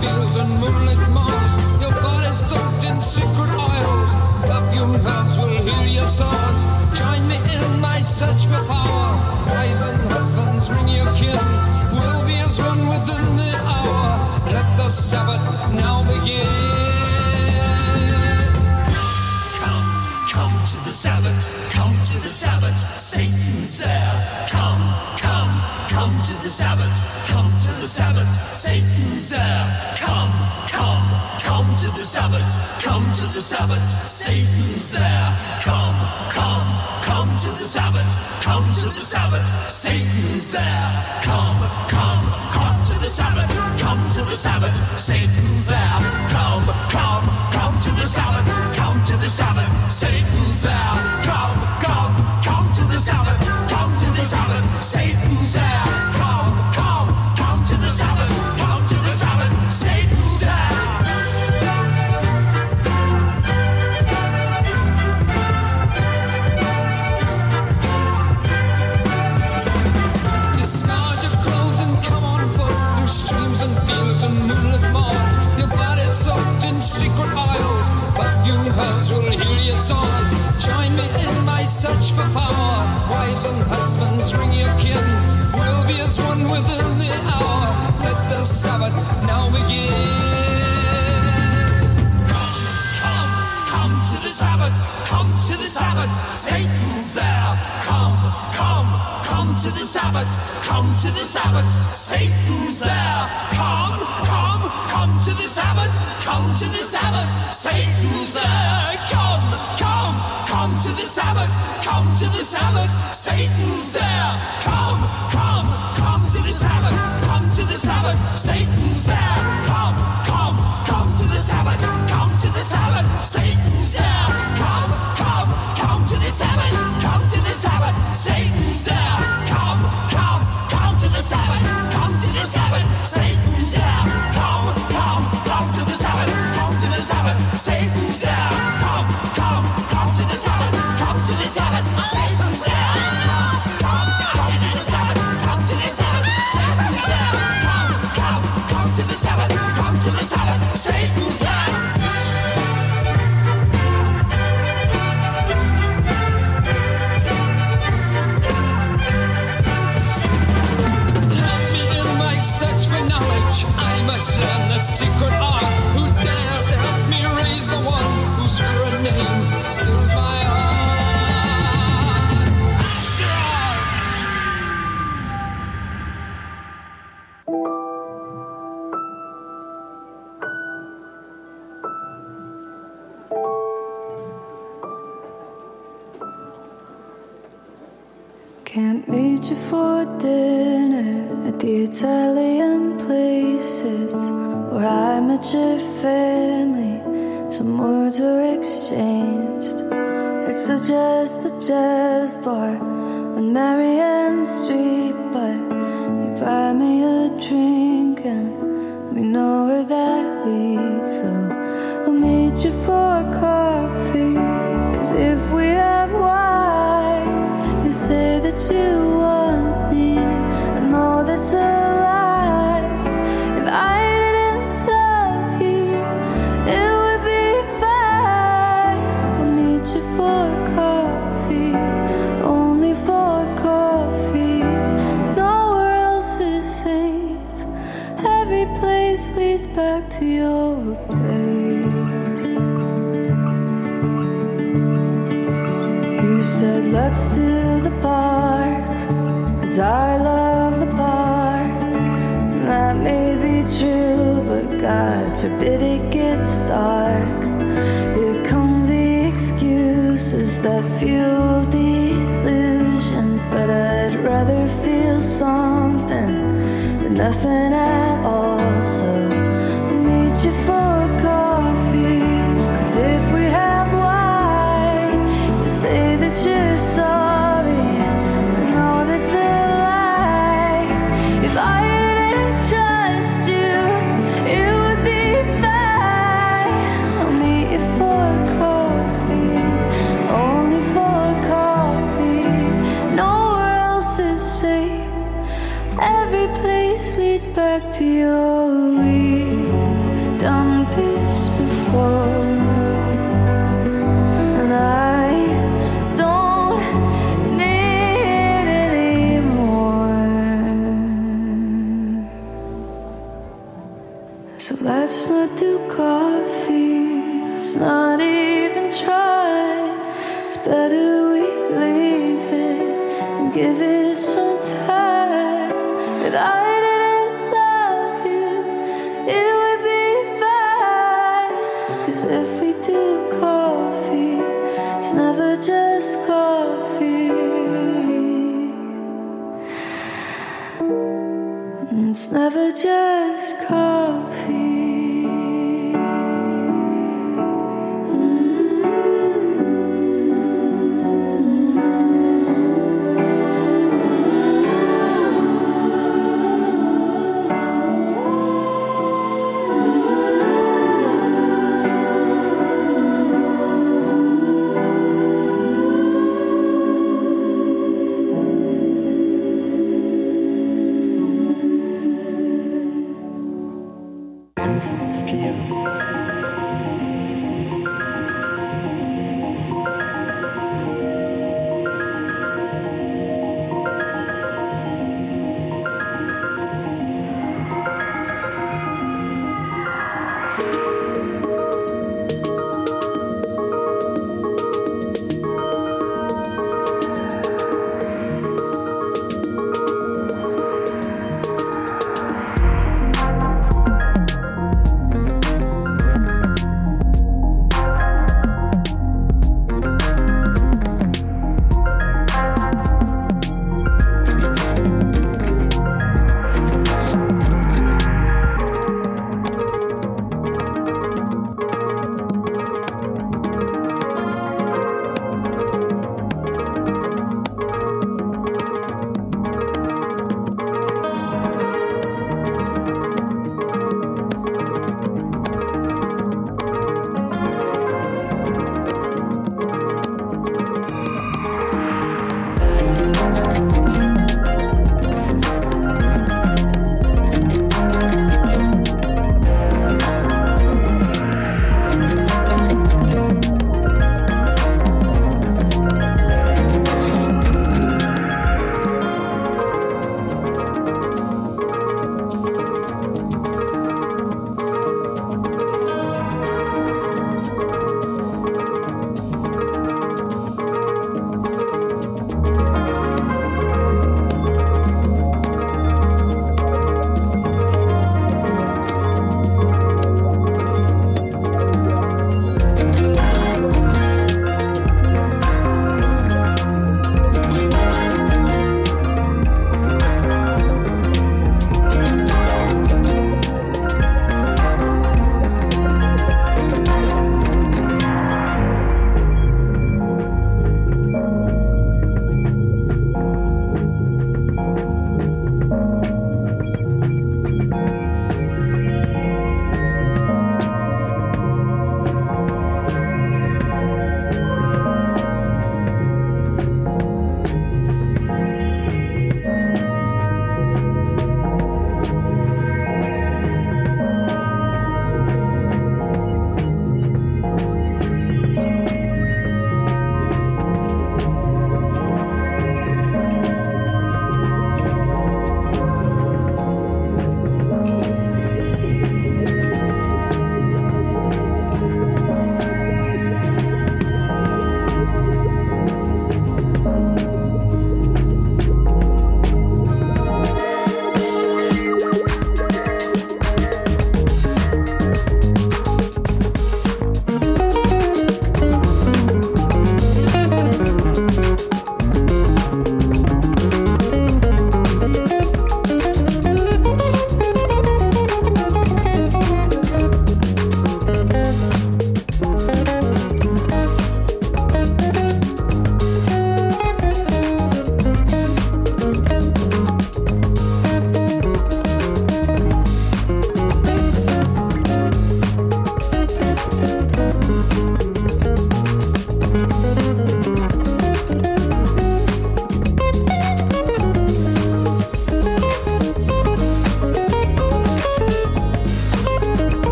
fields and moonlit malls. Your body's soaked in secret oils. Perfume herbs will heal your sores. Join me in my search for power. Wives and husbands, bring your kin. We'll be as one within the hour. Let the Sabbath now begin. Come to the Sabbath. Come to the Sabbath. Satan's there. Come to the Sabbath. Come to the Sabbath. Satan's there. Come to the Sabbath. Come to the Sabbath. Satan's there. Come to the Sabbath. Come to the Sabbath. Satan's there. Come to the Sabbath. Come to the Sabbath. Satan's there. Come to the Sabbath. Come to the Sabbath. Satan's there. Come to the Sabbath. Come to the Sabbath. Satan's there. Come to the Sabbath. Come to the Sabbath. Satan's there. Streams and fields and moonlit malls. Your body's soaked in secret oils. Perfume herbs will heal your sores. Join me in my search for power. Wives and husbands, bring your kin. We'll be as one within the hour. Let the Sabbath now begin. Come to the Sabbath. Come to the Sabbath. Satan's there. Come to the Sabbath. Come to the Sabbath. Satan's there. Come to the Sabbath. Come to the Sabbath. Satan's there. Come to the Sabbath. Come to the Sabbath. Satan's there. Come to the Sabbath. Come to the Sabbath. Satan's there. Come to the Sabbath. Come to the Sabbath. Satan's there. Come to the Sabbath. Come to the Sabbath. Satan's there. Come to the Sabbath. Come to the Sabbath. Satan's there. Come to the Sabbath. Come to the Sabbath. Satan's there. Come to the Sabbath. Come to the Sabbath. Satan's there. Come to the Sabbath. Come to the Sabbath. Satan's there. Come to the Sabbath. Come to the Sabbath. Satan's there. I must learn the secret art. Who dares to help me raise the one whose very name stills my heart? Can't meet you for dinner at the Italian places where I met your family. Some words were exchanged. I'd suggest the jazz bar on Marianne Street, but you buy me a drink and we know where that leads. So I'll meet you for coffee, 'cause if we have wine, you say that you want me. I know that's a lie. If I didn't love you, it would be fine. I'll meet you for coffee, only for coffee. Nowhere else is safe. Every place leads back to your place. You said let's do the park, 'cause I love the park. And that may be true, but God forbid it gets dark. Here come the excuses that fuel the illusions, but I'd rather feel something than nothing at all. So I'll meet you for coffee, 'cause if we have wine, you say that you're sorry. I know that's a lie. If I didn't trust you, it would be fine. I'll meet you for coffee, only for coffee. Nowhere else is safe. Every place leads back to your weed. never just coffee.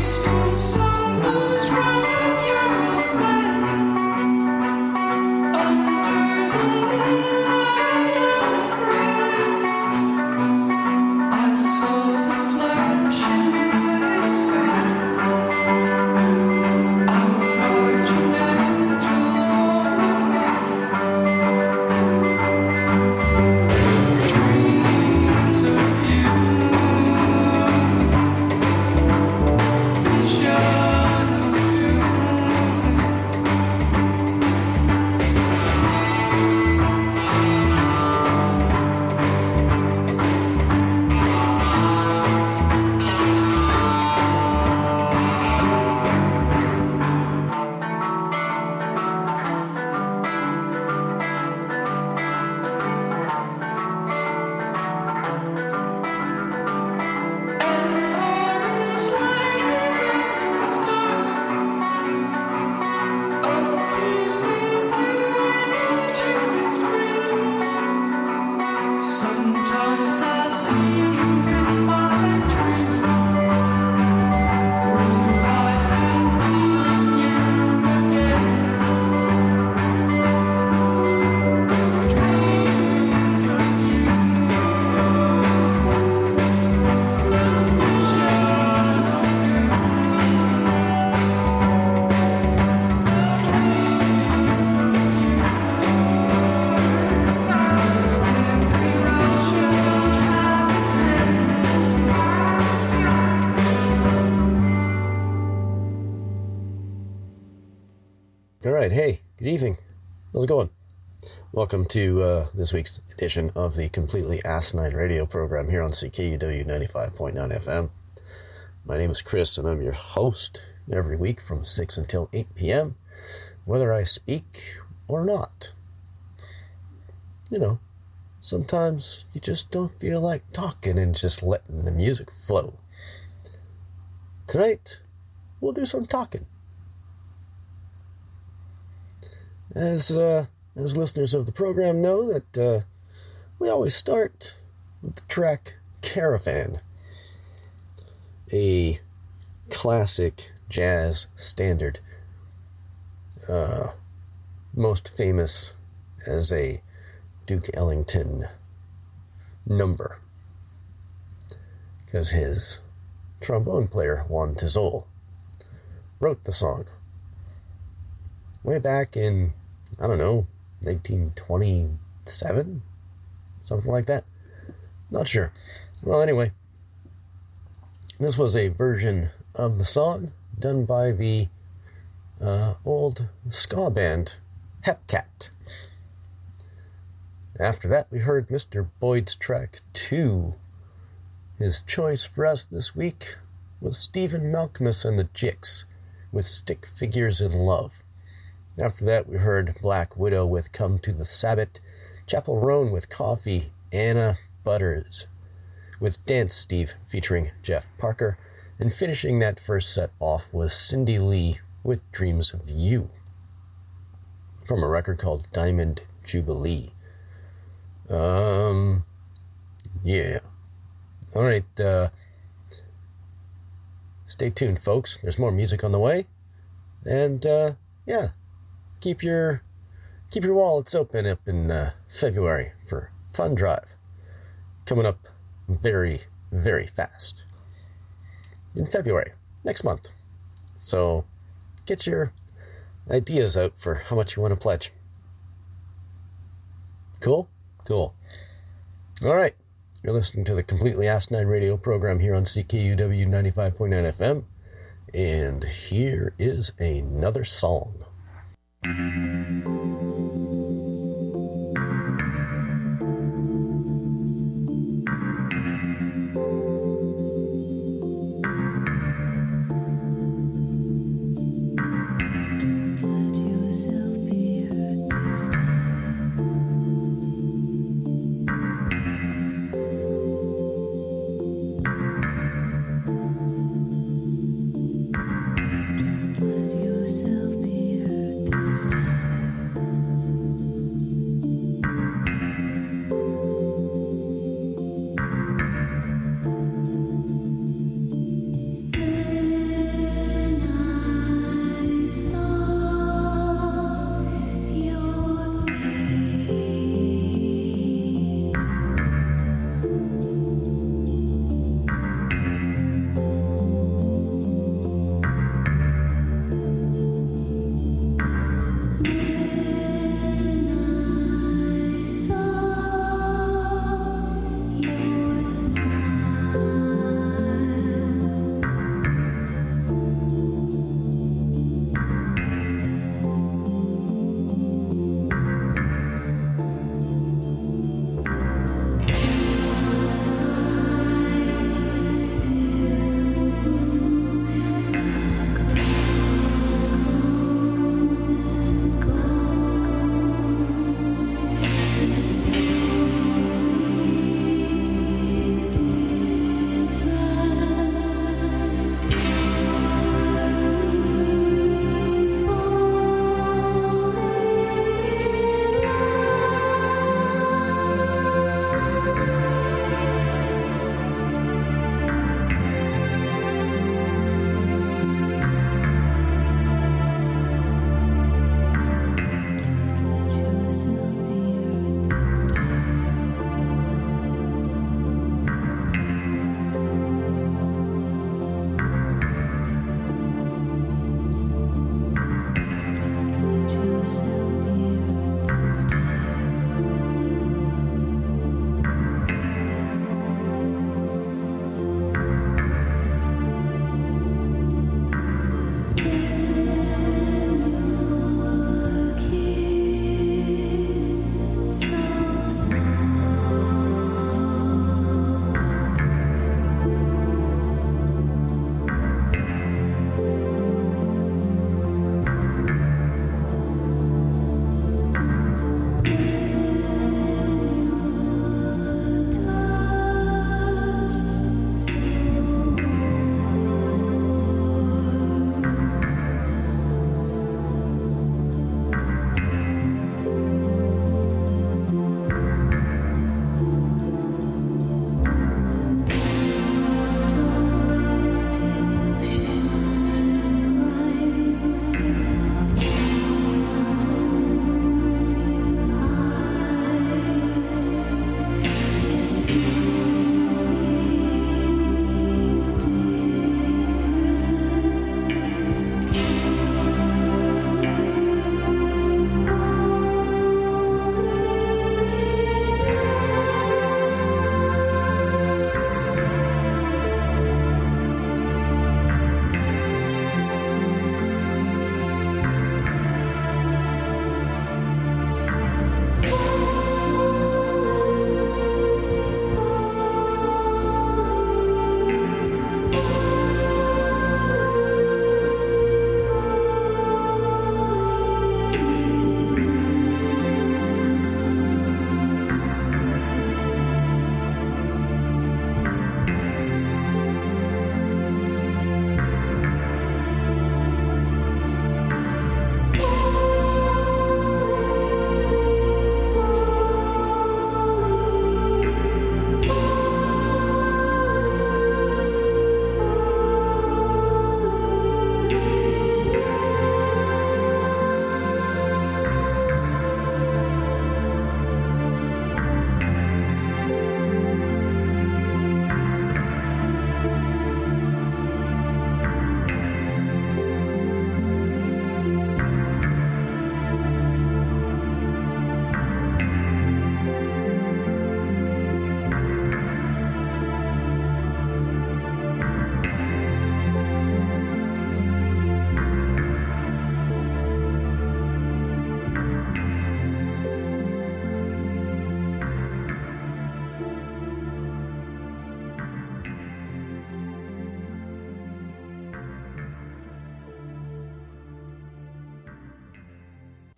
Alright, hey, good evening. How's it going? Welcome to this week's edition of the Completely Asinine radio program here on CKUW 95.9 FM. My name is Chris, and I'm your host every week from 6 until 8 p.m., whether I speak or not. You know, sometimes you just don't feel like talking and just letting the music flow. Tonight, we'll do some talking. As listeners of the program know, that we always start with the track Caravan, a classic jazz standard, most famous as a Duke Ellington number, because his trombone player, Juan Tizol, wrote the song way back in, 1927? Something like that. Not sure. Well, anyway, this was a version of the song done by the old ska band Hepcat. After that, we heard Mr. Boyd's track 2. His choice for us this week was Stephen Malkmus and the Jicks with Stick Figures in Love. After that, we heard Black Widow with Come to the Sabbath, Chapel Roan with Coffee, Anna Butters with Dance Steve featuring Jeff Parker, and finishing that first set off was Cindy Lee with Dreams of You from a record called Diamond Jubilee. Yeah. All right, stay tuned, folks. There's more music on the way, and yeah. Keep your wallets open up in February for Fun Drive, coming up very, very fast in February, next month. So get your ideas out for how much you want to pledge. Cool? Cool. All right. You're listening to the Completely Asinine radio program here on CKUW 95.9 FM, and here is another song. Don't let yourself be hurt this time.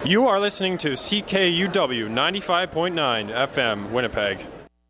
You are listening to CKUW 95.9 FM, Winnipeg.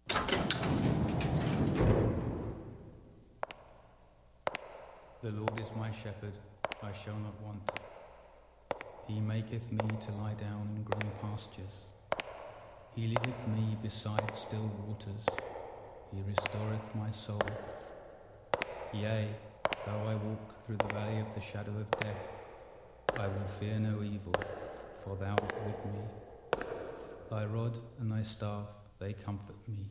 The Lord is my shepherd, I shall not want. He maketh me to lie down in green pastures. He leadeth me beside still waters. He restoreth my soul. Yea, though I walk through the valley of the shadow of death, I will fear no evil, for thou art with me. Thy rod and thy staff, they comfort me.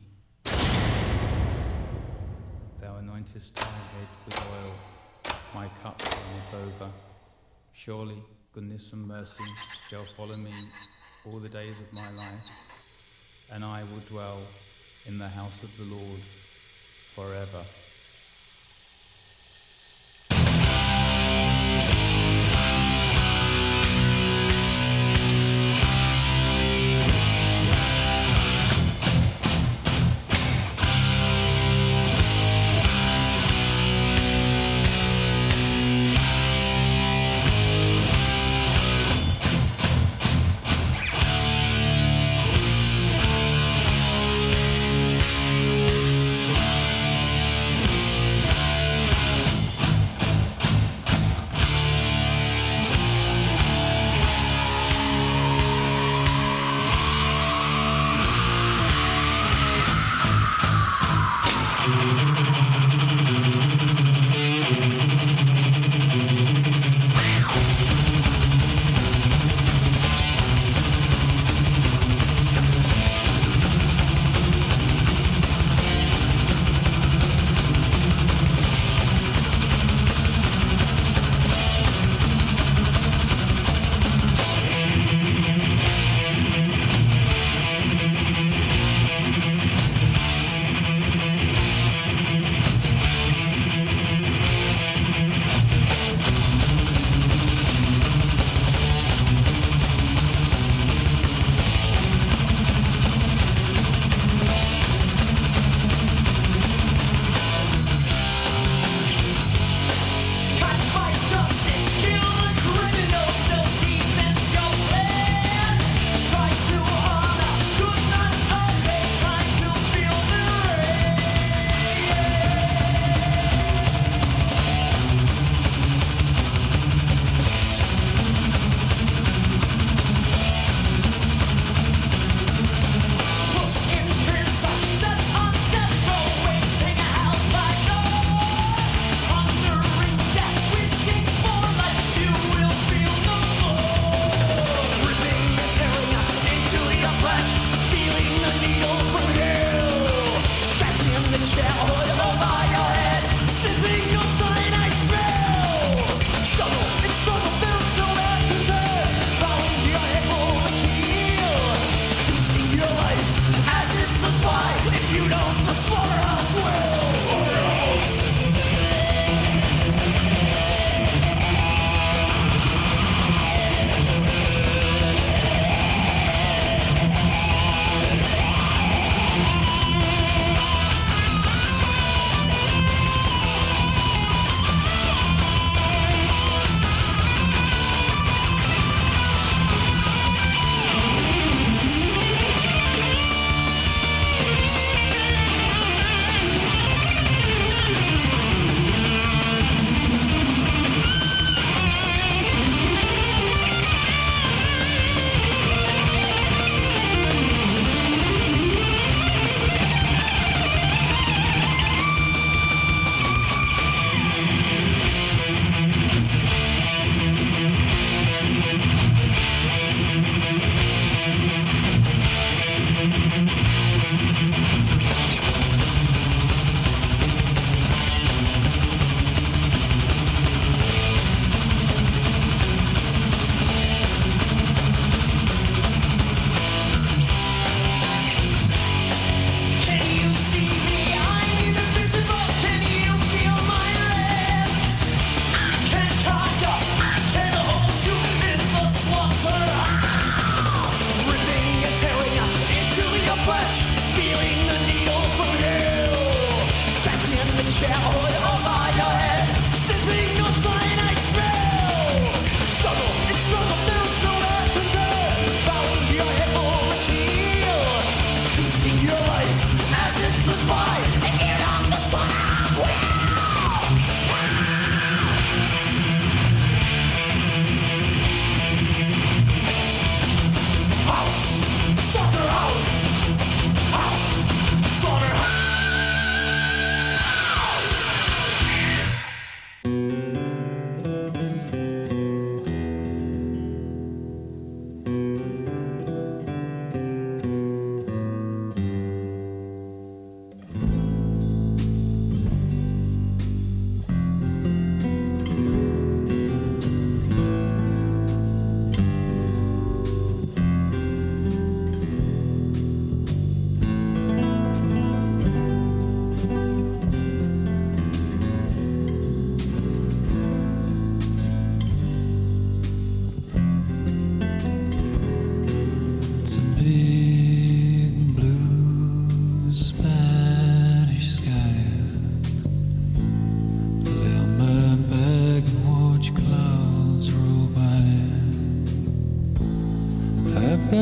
Thou anointest my head with oil, my cup runneth over. Surely goodness and mercy shall follow me all the days of my life, and I will dwell in the house of the Lord forever.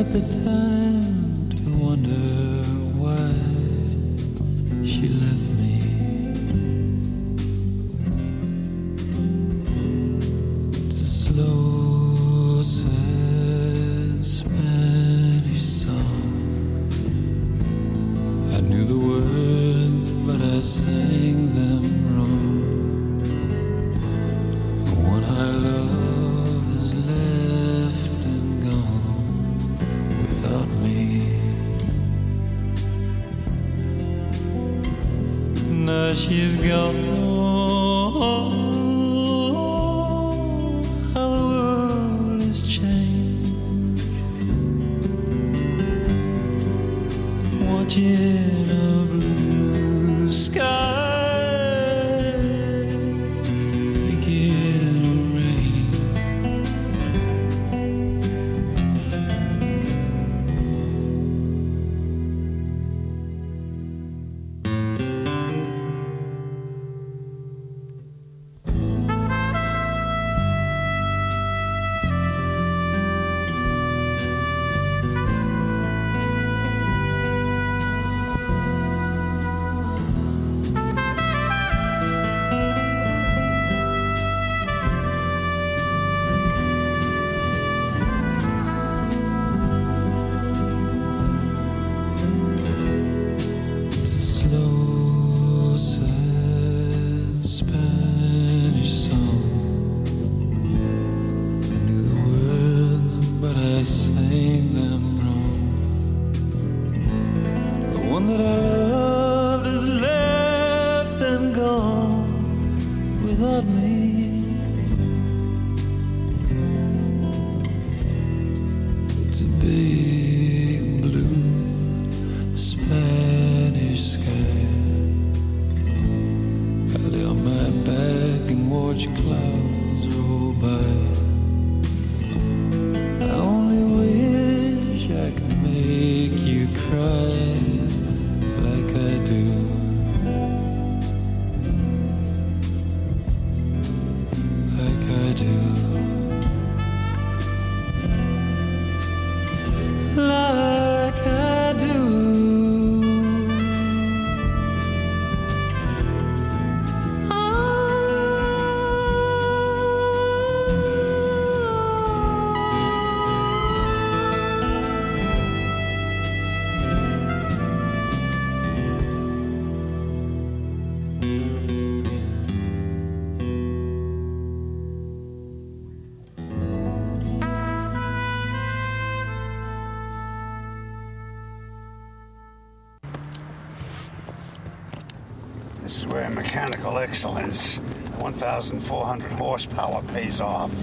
got the time to wonder why she left me. It's a slow, sad Spanish song. I knew the words, but I sang them wrong. The one I love is left and gone without me. Now she's gone. How the world has changed. Watching a blue sky begin to rain. It's a slow, sad Spanish song. I knew the words, but I sang them wrong. The one that I loved is left and gone without me. It's a big blue Spanish sky. I lay on my back and watch clouds roll by. I only wish I could make you cry like I do. Like I do. Like I do. This is where mechanical excellence, 1,400 horsepower, pays off.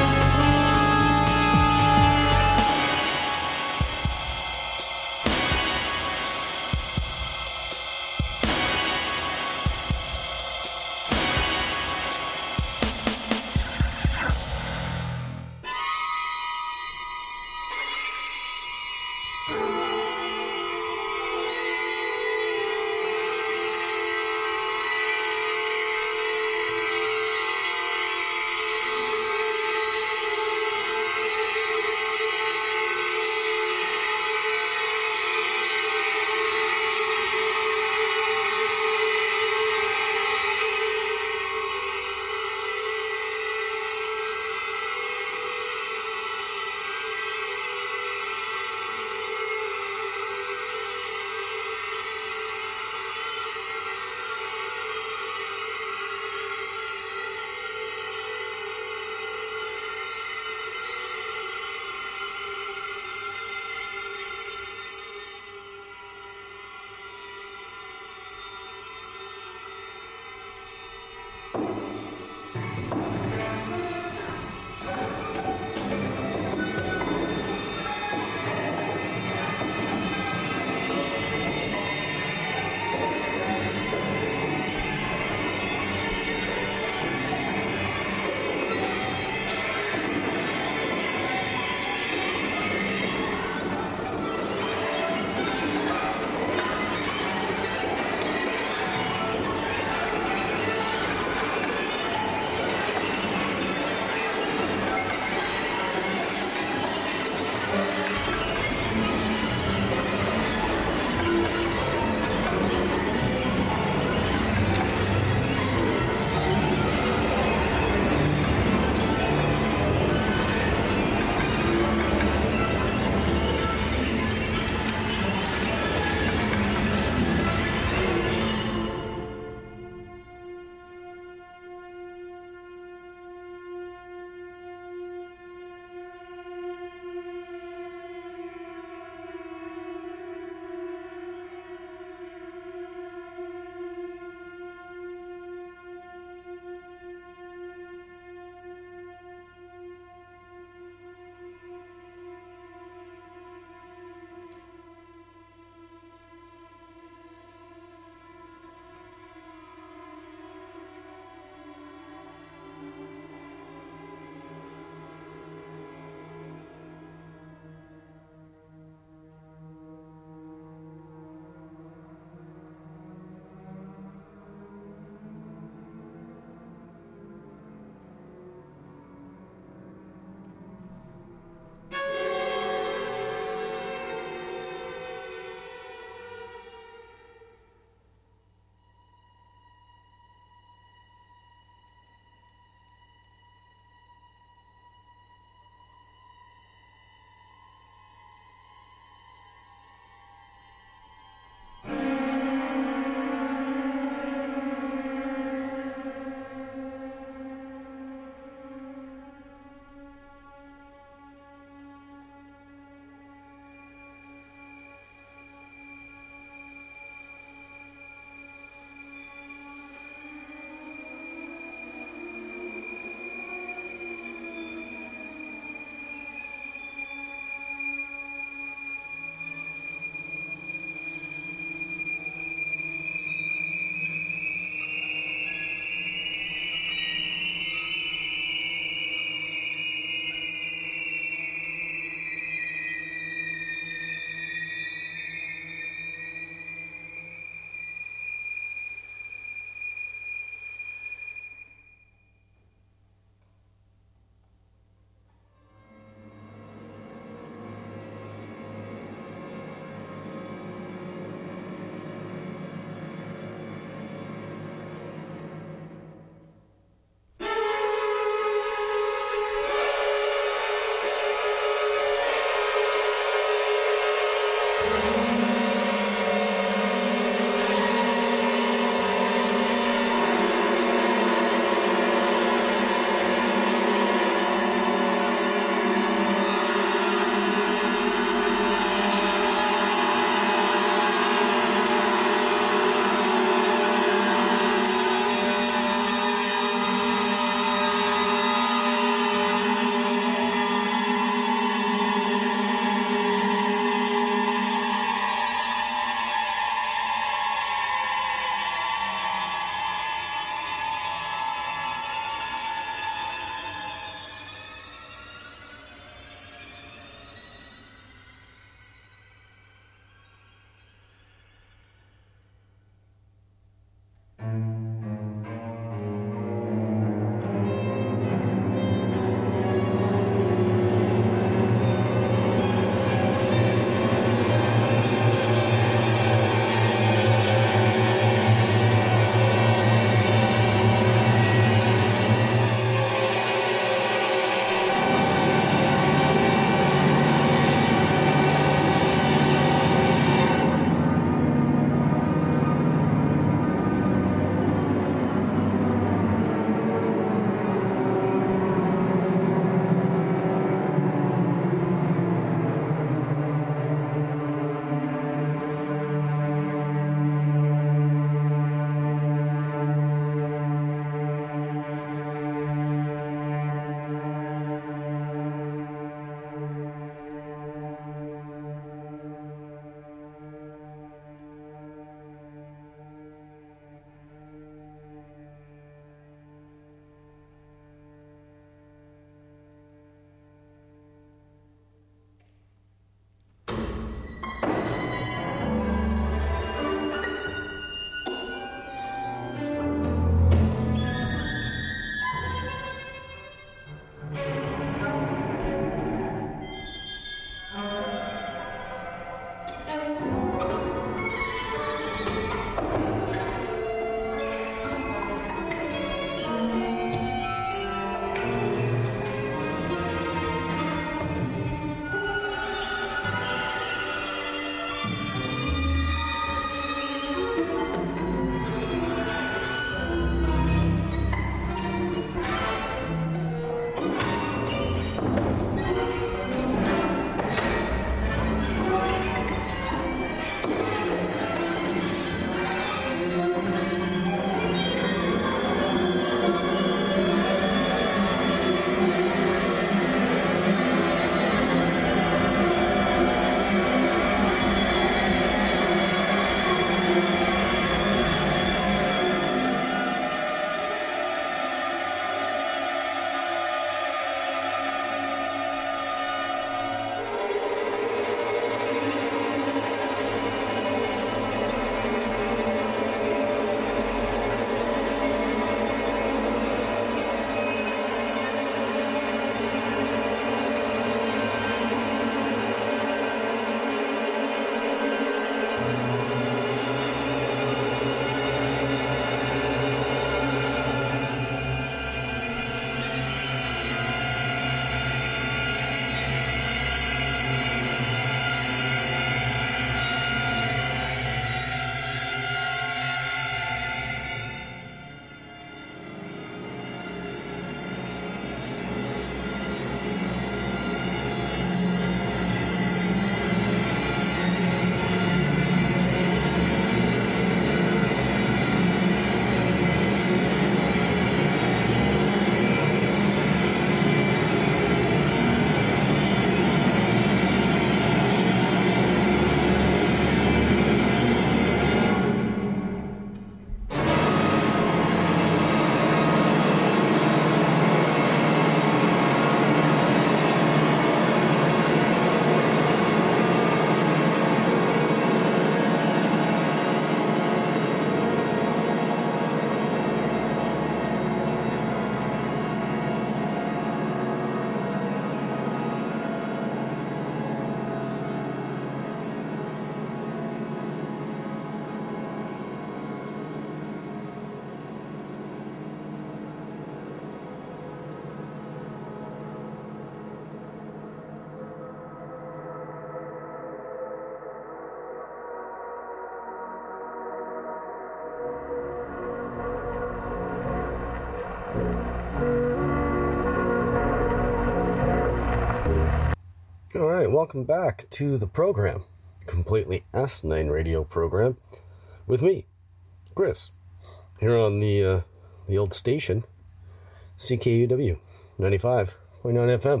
All right, welcome back to the program, Completely Asinine Radio program, with me, Chris, here on the old station, CKUW 95.9 FM.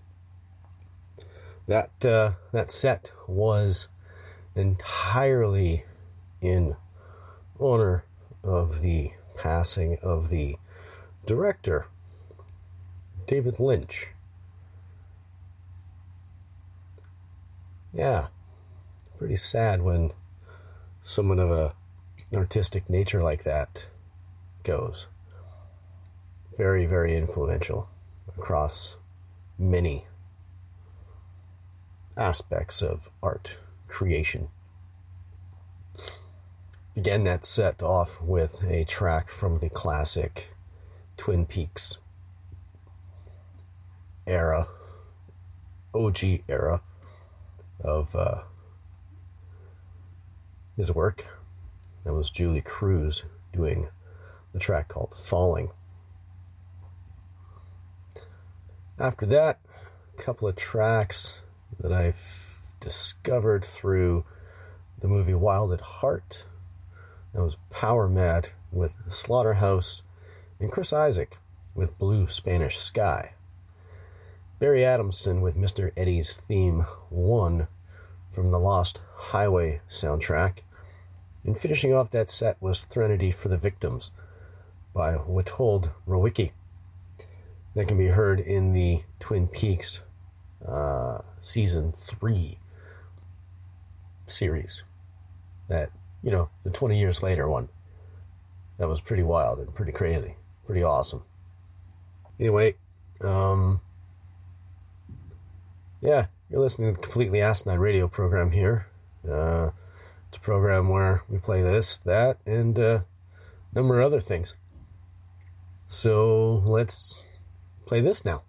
That set was entirely in honor of the passing of the director, David Lynch. Yeah, pretty sad when someone of an artistic nature like that goes. Very, very influential across many aspects of art creation. Began that set off with a track from the classic Twin Peaks era, OG era of his work. That was Julie Cruz doing the track called Falling. After that, a couple of tracks that I've discovered through the movie Wild at Heart. That was Power Mad with Slaughterhouse and Chris Isaak with Blue Spanish Sky. Barry Adamson with Mr. Eddie's Theme 1 from the Lost Highway soundtrack. And finishing off that set was Threnody for the Victims by Witold Rowicki. That can be heard in the Twin Peaks Season 3 series. That, the 20 years later one. That was pretty wild and pretty crazy. Pretty awesome. Anyway, yeah, you're listening to the Completely Asinine Radio program here. It's a program where we play this, that, and a number of other things. So let's play this now.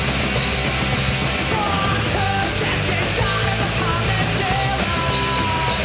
Decades, not in the common jail.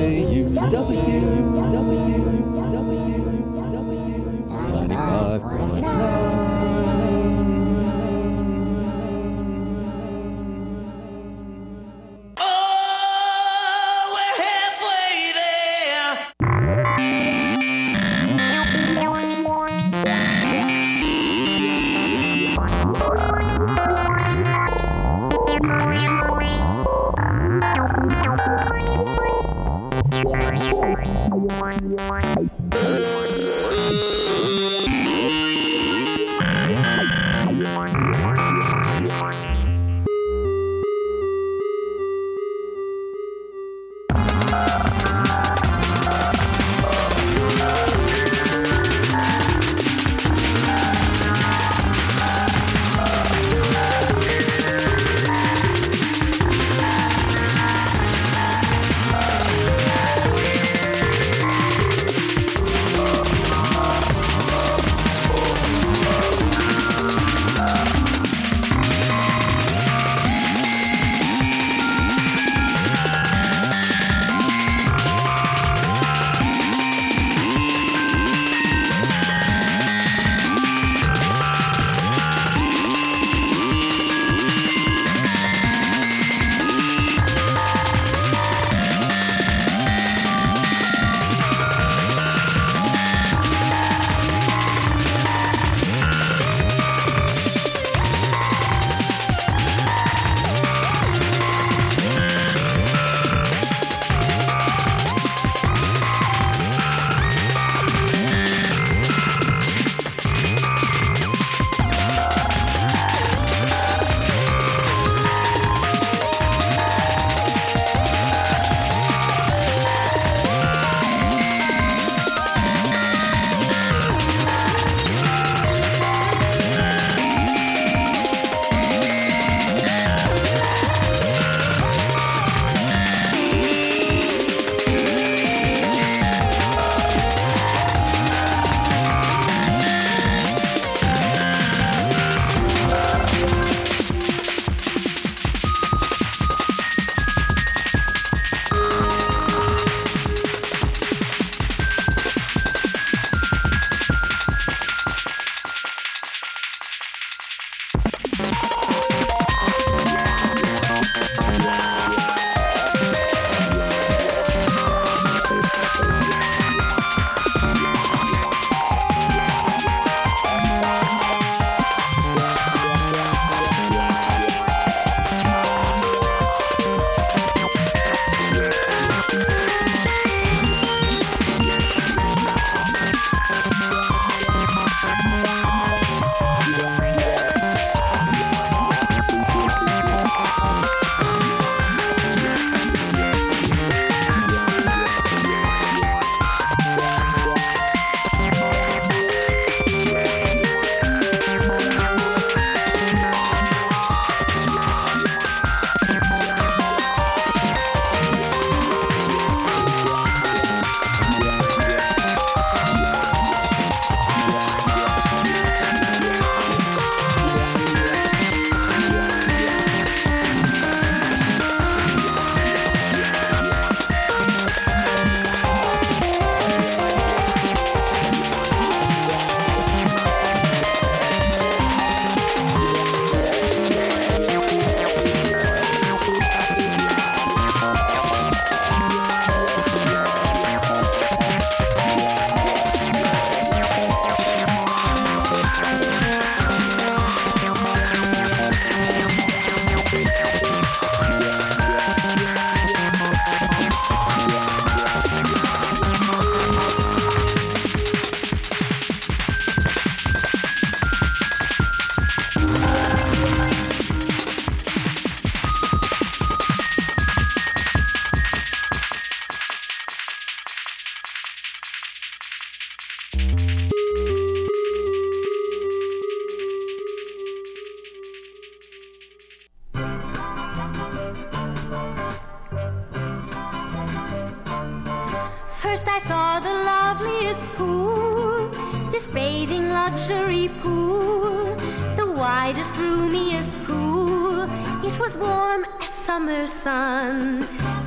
First I saw the loveliest pool, this bathing luxury pool, the widest, roomiest pool. It was warm as summer sun,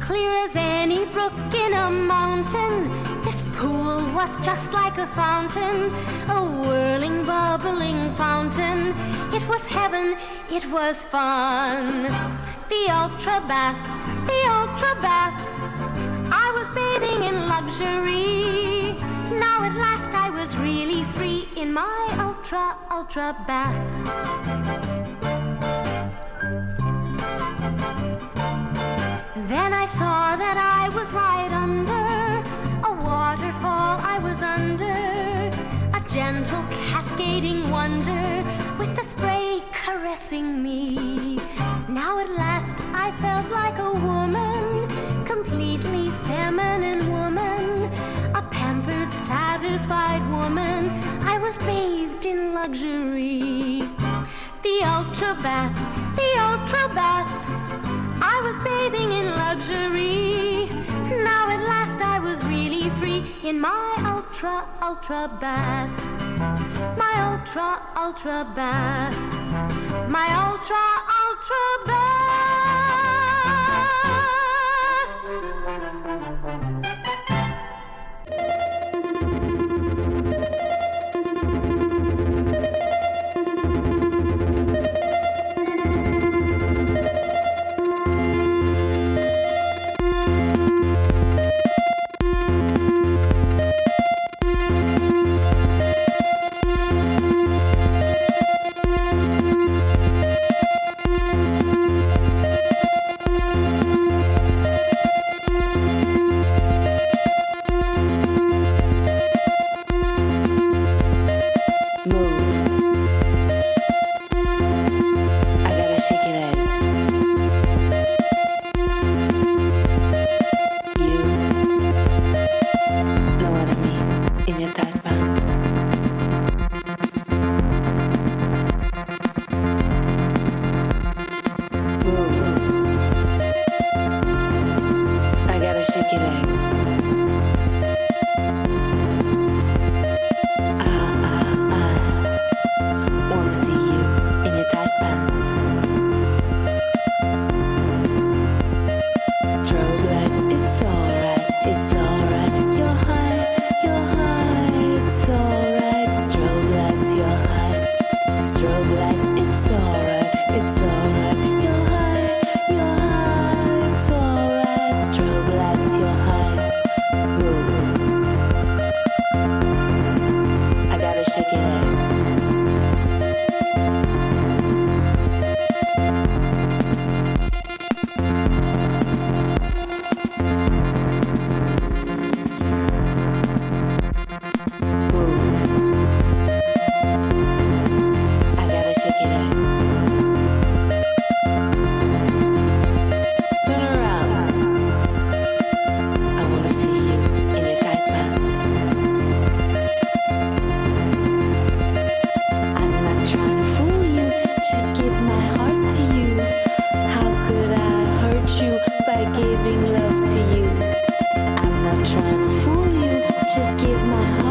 clear as any brook in a mountain. This pool was just like a fountain, a whirling, bubbling fountain. It was heaven, it was fun. The ultra bath, the ultra bath. I was bathing in luxury. Now at last I was really free in my ultra, ultra bath. Then I saw that I was right under a waterfall. I was under a gentle cascading wonder with the spray caressing me. Now at last I felt like a woman, completely feminine woman, a pampered, satisfied woman. I was bathed in luxury. The ultra bath, the ultra bath. I was bathing in luxury. Now at last I was really free in my ultra, ultra bath. My ultra, ultra bath. My ultra, ultra bath. Giving love to you. I'm not trying to fool you, just give my heart.